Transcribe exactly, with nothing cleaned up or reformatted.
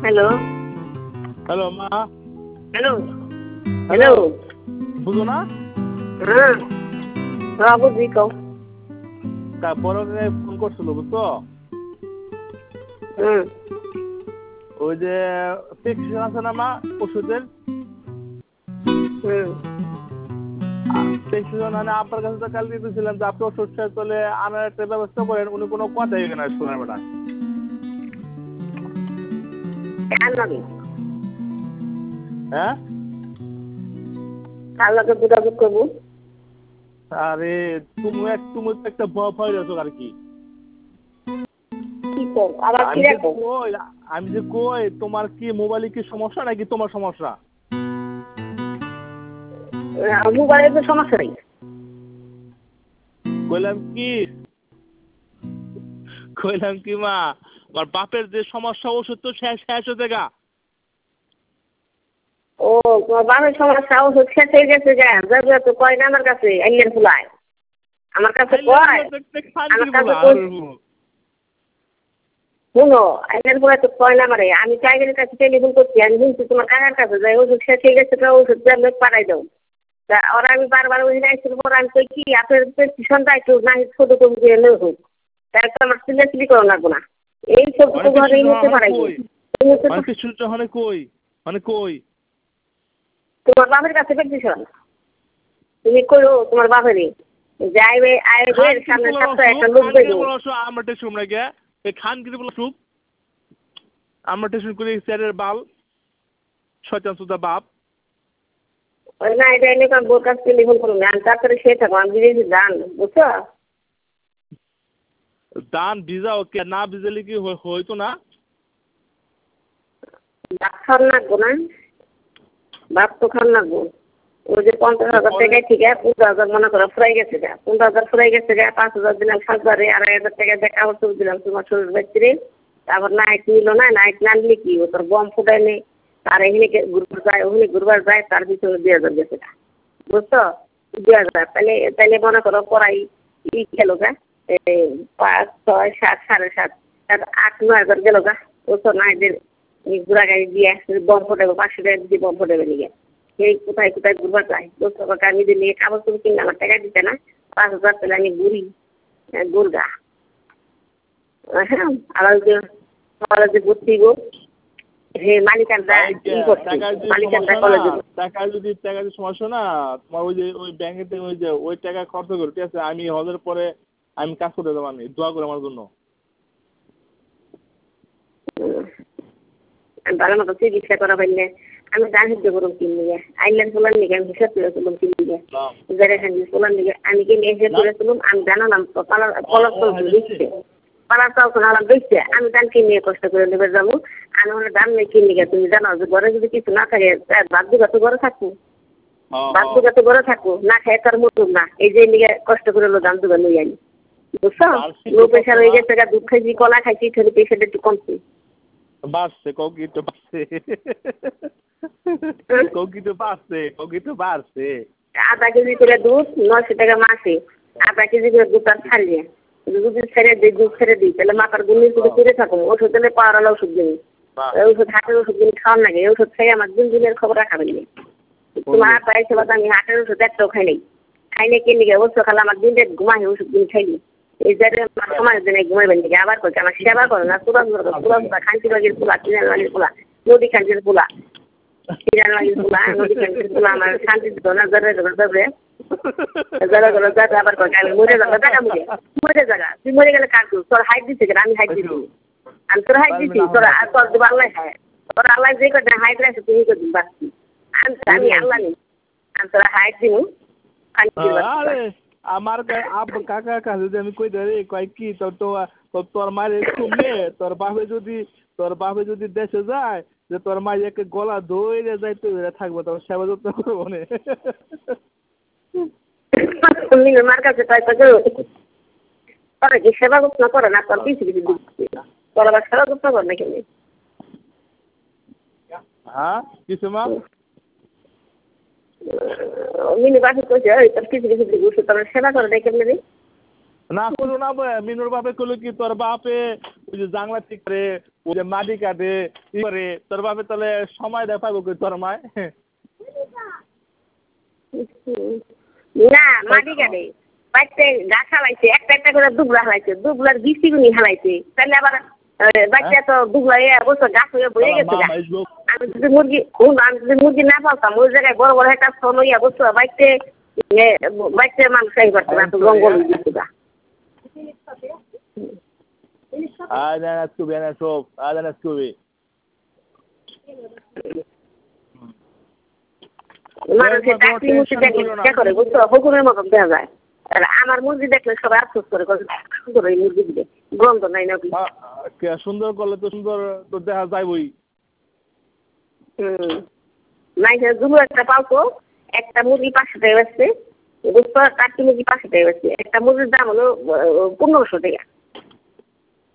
Hello hello মা। Hello hello বুঝো না? হ্যাঁ হ্যাঁ বুঝি কও। তারপরে ফোন করছিল বুঝছো? হুম ওই যে প্রেসক্রিপশন আছে না মা ওষুধের, হুম প্রেসক্রিপশন মানে আপনার কাছে তো কালকে দিয়েছিলাম যে আপনি ওষুধ শেষ হলে আনার একটা ব্যবস্থা করেন, উনি কোনো কথাই এখানে শোনেন বেটা। কার লাগে হ্যাঁ কার লাগে যোগাযোগ করবো? আরে তুমি এক তুমি তো একটা ভয় ভয় আছো আর কি। কি কর আবার কি আমি যে রাখো? কই আমি যে কই তোমার কি মোবাইলে কি সমস্যা নাকি তোমার সমস্যা? মোবাইলের তো সমস্যা নেই। কইলাম কি কইলাম কি মা আমার বাপের যে সমস্যা ওষুধ তো শেষ শেষ হতে গা। ও তোমার বাবার সমস্যা ওষুধ শেষ হয়ে গেছে গা, যাবে তো কয় না আমার কাছে আইলের ফুলায় আমার কাছে কয় আমার কাছে শুনো আইলের ফুলায় তো কয় না মারে আমি টাইগারের কাছে টেলিফোন করছি, আমি শুনছি তোমার কাকার কাছে যাই ওষুধ শেষ হয়ে গেছে ওষুধ লোক পাঠাই দাও। তা ওরা আমি বারবার ওই আসছিল পর আমি কই কি আপনার প্রেসক্রিপশনটা একটু না ফটো কপি দিয়ে নেই হোক, তার তো আমার সিলেক্টলি করা লাগবো না এই সব তো ঘরে এই মুহূর্তে পাঠাই দিই। মানে কই মানে কই তোমার বাপের কাছে প্রেসক্রিপশন তুমি করো তোমার বাপেরই যাইবে আইবে সামনে সপ্তাহে একটা লোক দেবো। আমরা টেনশন না গে এই খানগিরি বলা সুপ আমরা টেনশন করি স্যারের বাল শয়তান সুদা বাপ। ওই না এটা এনে কারণ বোর কাছে টেলিফোন করুন আমি তারপরে সে থাকবো আমি বিদেশি দান বুঝছো? দান ভিজা ওকে না ভিজালে কি হইতো না? ভাত খাওয়ার লাগবো না, ভাত তো খাওয়ার লাগবো। ওই যে পঞ্চাশ হাজার টাকায় ঠিক আছে পনেরো হাজার মনে করো ফুরাই গেছে গা, পনেরো হাজার ফুরাই গেছে গা, পাঁচ হাজার দিলাম সাত হাজারে আড়াই হাজার টাকা দিয়ে কাপড় চোপড় দিলাম তোমার শরীর ব্যক্তিরে। তারপর নাইট নিল না, নাইট না নিলে কি ও তোর বম ফুটাই নেই তার এখানে ঘুরবার যায় ওখানে ঘুরবার যায় তার পিছনে দুই হাজার গেছে গা বুঝছো? দুই হাজার তাহলে তাহলে মনে করো পড়াই ই গেল গা পাঁচ ছয় সাত সাড়ে সাত সাত আট নয় হাজার গেল গা বুঝছো? নাইটের ঘোরা গাড়ি দিয়ে বম ফোটাবো পাঁচশো টাকা দিয়ে বম ফোটাবে নিয়ে সেই কোথায় কোথায় ঘুরবার যায় বুঝতে পারছি আমি যদি নিয়ে কাগজ তুমি কিনে আমার টাকা দিতে না পাঁচ হাজার তাহলে আমি ঘুরি গুরগা হ্যাঁ আবার যে কলেজে যে ভর্তি গো হে মালিকানটা ই করছে মালিকানটা কলেজে টাকা যদি টাকা যদি সমস্যা না তোমার ওই যে ওই ব্যাংকে থেকে ওই যে ওই টাকা খরচ করে ঠিক আছে আমি হলের পরে আমি কাজ করে দেবো আমি দোয়া করে আমার জন্য। আমি ভালো মতো চিকিৎসা করা পাইলে আমি সাহায্য করুন কিনলে আইল্যান্ড পোলার নিকে আমি হিসাব করে তুলুম কিনলে যারা পোলার নিকে আমি কিনে হিসাব করে তুলুম আমি জানালাম তো পালার পলার তো দিচ্ছে পালার তো আমার দিচ্ছে আমি দান কিনে কষ্ট করে নেবে যাবো আমি ওনার দাম নেই কিনে তুমি জানো যে ঘরে যদি কিছু না থাকে বাধ্য তো ঘরে থাকবো বাধ্য তো ঘরে থাকবো না খাই তার মতন না এই যে নিয়ে কষ্ট করে হলো দাম দুবার লই আনি বুঝছো? লো প্রেশার হয়ে গেছে দুধ খাইছি কলা খাইছি খেলে প্রেশারটা একটু কমছে বাড়ছে কৌকি তো বাড়ছে কৌকি তো বাড়ছে কৌকি তো বাড়ছে আধা কেজি করে দুধ নয়শো টাকা মাসে আধা কেজি করে দুধ আর ছাড়িয়ে দুধ ছেড়ে দিই দুধ ছেড়ে দিই তাহলে মাথার গুলি শুধু করে থাকো ওষুধ দিলে পাওয়ার ওষুধ দিই ওষুধ হাটের ওষুধ দিন খাওয়ার লাগে ওষুধ খেয়ে আমার দিন দিনের খবর রাখাবেন না তোমার হাত পাইছে বাদ আমি হাটের ওষুধ একটাও খাই নাই খাই নাই কিনে গিয়ে ওষুধ খালে আমার দিন দেড় ঘুমাই ওষুধ দিন খাইনি এই জায়গায় আমার সময় দিনে ঘুমাইবেন দিকে আবার করছে আমার সেবা করো না তুরা তুরা তুরা খান্তি বাগির পোলা কিনার বাগির পোলা নদী খান্তির পোলা কিনার বাগির পোলা নদী খান্তির পোলা আমার শান্তি দিত না জরে জরে জরে জরে জরে জরে আবার করছে আমি মরে যাবো জায়গা মুখে মরে জায়গা তুই মরে গেলে কাটবো তোর হাইট দিচ্ছে কেন আমি হাইট দিচ্ছি আমি তোর হাইট দিচ্ছি তোর তোর দেবো আল্লাহ হ্যাঁ তোর আল্লাহ যে করছে হাইট রাখছে তুমি করছিস বাঁচছি আমি আমি আল্লাহ নেই আমি তোর হাইট দিব আমার আব কাকার কাছে যদি আমি কই ধরে কয় কি তোর তো তোর মায়ের শুনলে তোর বাপে যদি তোর বাপে যদি দেশে যায় যে তোর মায়ের গলা ধরে যায় তো থাকবো তোর সেবা যত্ন করবো না মার কাছে পয়সা করো তোরা কি সেবা যত্ন করে না তোর কিছু কিছু তোর আবার সেবা যত্ন কর না কেন হ্যাঁ কিছু মা মিনু বাপে কইছে তোর কিছু কিছু দিবি তোর সেবা করে দেয় কেমনি না করো না মিনুর বাপে কইলো কি তোর বাপে ওই যে জাংলা ঠিক করে ওই যে মাটি কাটে ই করে তোর বাপে তাহলে সময় দেয় পাবো কই তোর মায় না মাটি কাটে বাড়িতে গাছ হালাইছে একটা একটা করে দুবলা হালাইছে দুবলার বিচিগুনি হালাইছে তাহলে আবার বাচ্চা তো দুবলা বছর গাছ হয়ে বয়ে গেছে আমি যদি মুরগি আমি যদি মুরগি না পালতাম ওই জায়গায় বড় বড় একটা ফল হইয়া বসতো বাড়িতে বাড়িতে মানুষ এই করতে না তো জঙ্গল দিচ্ছে Ada na Scooby, ada na Soap, ada na Scooby. মানুষের চাকরি মুরগি দেখলে চেষ্টা করে বুঝছো হুকুমের মতন দেওয়া যায় আর আমার মুরগি দেখলে সবাই আফসোস করে সুন্দর ওই মুরগি দিলে গন্ধ নাই নাকি সুন্দর করলে তো সুন্দর তো দেখা যাইবই হুম নাই দুটো একটা পালতো একটা মুরগি পাঁচশো টাকা বেচছে বুঝছো চারটি মুরগি পাঁচশো টাকা বেচছে একটা মুরগির দাম হলো পনেরোশো টাকা